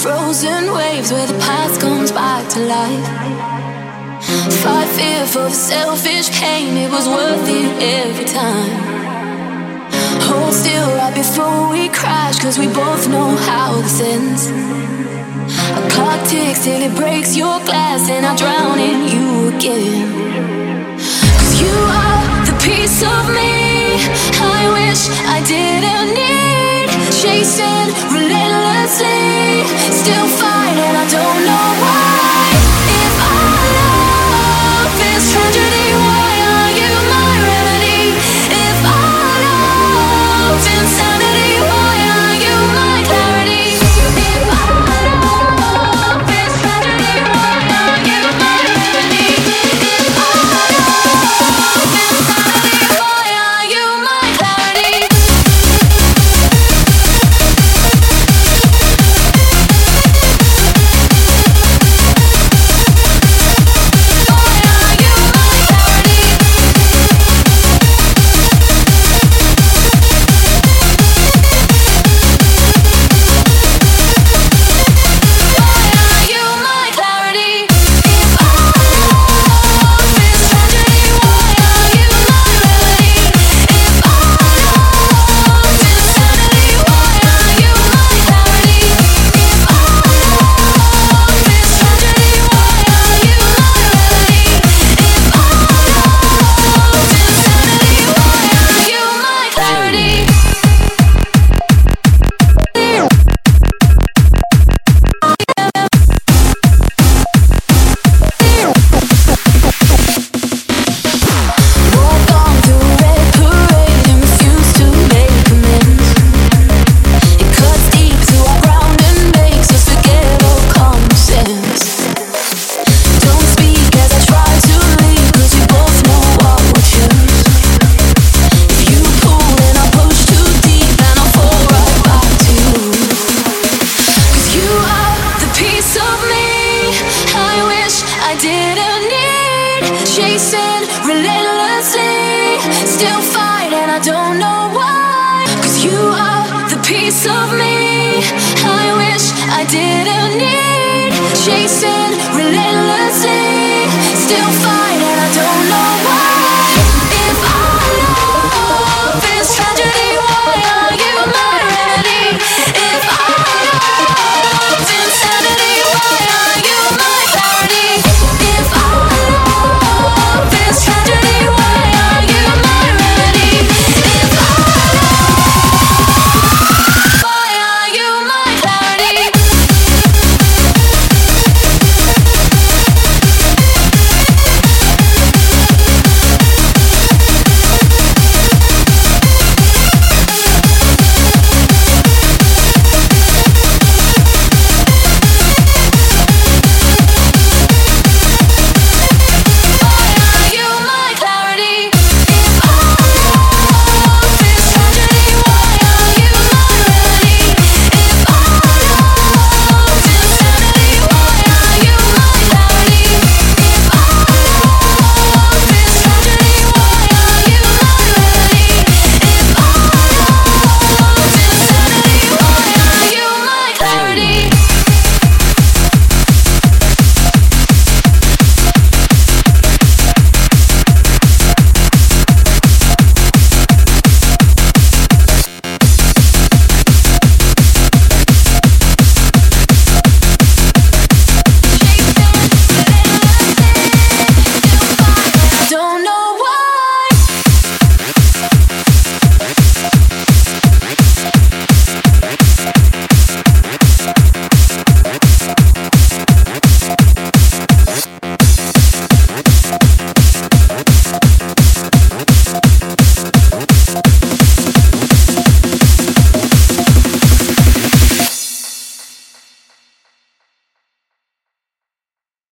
frozen waves where the past comes back to life. Fight fear for the selfish pain, it was worth it every time. Hold still right before we crash, cause we both know how this ends. A clock ticks till it breaks your glass, and I drown in you again. Cause you are the piece of me I wish I didn't need. Chasing relentlessly, still fight and I don't know why. If our love is tragedy, why are you my remedy? If our love is insanity, why are you my clarity? If our love is tragedy, why are you my remedy? If our love is insanity, why are you my clarity? Chasing relentlessly, still fight and I don't know why. Cause you are the piece of me I wish I didn't need. Chasing relentlessly, still fight and I don't know why.